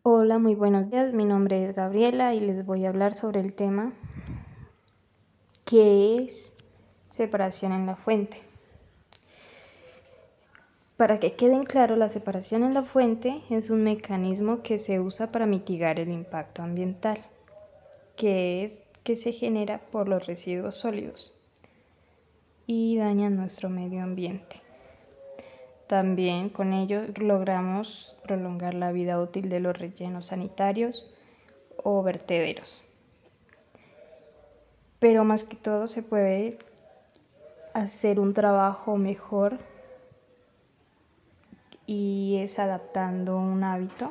Hola, muy buenos días. Mi nombre es Gabriela y les voy a hablar sobre el tema que es separación en la fuente. Para que queden claro, la separación en la fuente es un mecanismo que se usa para mitigar el impacto ambiental, que se genera por los residuos sólidos y daña nuestro medio ambiente. También con ello logramos prolongar la vida útil de los rellenos sanitarios o vertederos. Pero más que todo se puede hacer un trabajo mejor y es adaptando un hábito.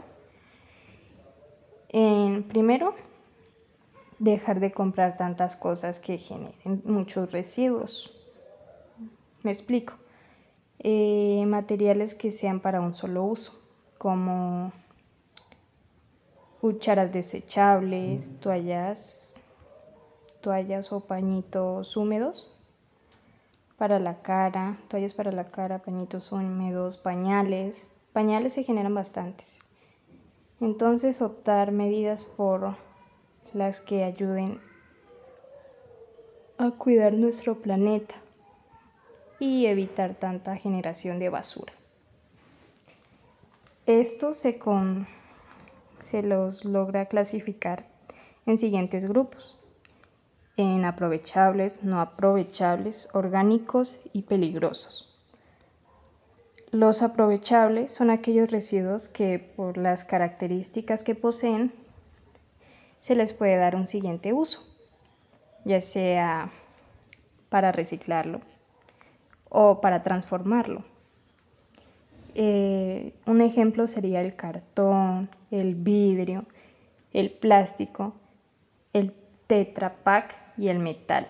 Primero, dejar de comprar tantas cosas que generen muchos residuos. Me explico. Materiales que sean para un solo uso, como cucharas desechables, toallas o pañitos húmedos para la cara, toallas para la cara, pañitos húmedos, pañales. Pañales se generan bastantes. Entonces, optar medidas por las que ayuden a cuidar nuestro planeta y evitar tanta generación de basura. Esto se los logra clasificar en siguientes grupos: en aprovechables, no aprovechables, orgánicos y peligrosos. Los aprovechables son aquellos residuos que, por las características que poseen, se les puede dar un siguiente uso, ya sea para reciclarlo o para transformarlo. Un ejemplo sería el cartón, el vidrio, el plástico, el Tetra Pak y el metal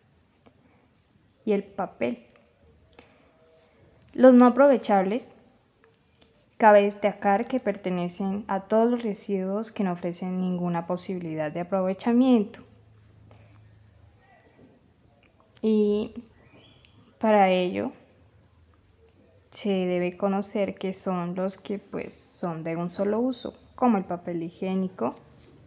y el papel. Los no aprovechables, cabe destacar que pertenecen a todos los residuos que no ofrecen ninguna posibilidad de aprovechamiento. Y para ello se debe conocer que son los que son de un solo uso, como el papel higiénico,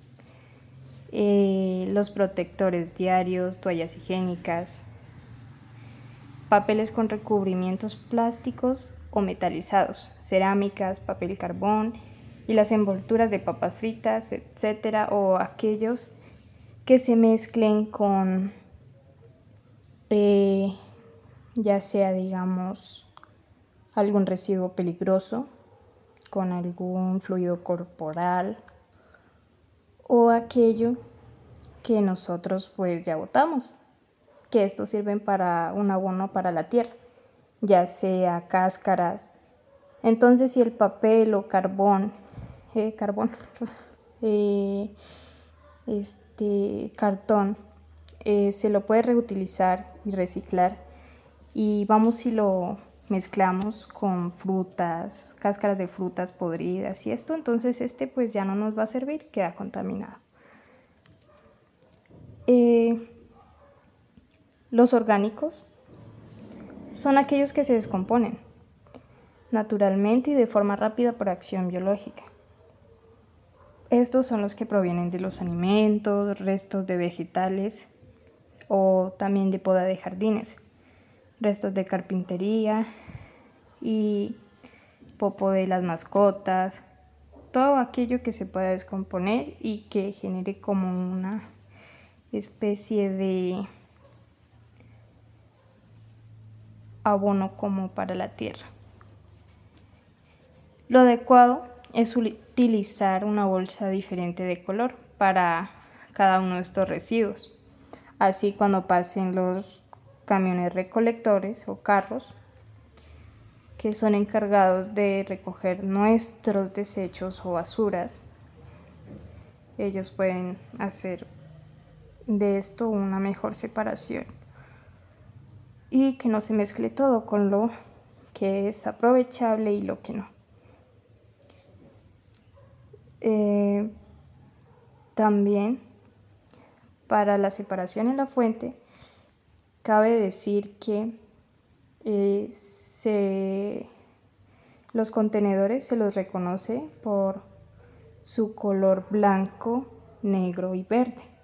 los protectores diarios, toallas higiénicas, papeles con recubrimientos plásticos o metalizados, cerámicas, papel carbón y las envolturas de papas fritas, etcétera, o aquellos que se mezclen con ya sea, digamos, algún residuo peligroso, con algún fluido corporal o aquello que nosotros ya botamos, que estos sirven para un abono para la tierra, ya sea cáscaras. Entonces, si el papel o cartón se lo puede reutilizar y reciclar, y vamos si lo mezclamos con frutas, cáscaras de frutas podridas y esto, entonces ya no nos va a servir, queda contaminado. Los orgánicos son aquellos que se descomponen naturalmente y de forma rápida por acción biológica. Estos son los que provienen de los alimentos, restos de vegetales o también de poda de jardines, restos de carpintería y popo de las mascotas, todo aquello que se pueda descomponer y que genere como una especie de abono como para la tierra. Lo adecuado es utilizar una bolsa diferente de color para cada uno de estos residuos. Así, cuando pasen los camiones recolectores o carros que son encargados de recoger nuestros desechos o basuras, ellos pueden hacer de esto una mejor separación y que no se mezcle todo con lo que es aprovechable y lo que no. También, para la separación en la fuente, cabe decir que los contenedores se los reconoce por su color blanco, negro y verde.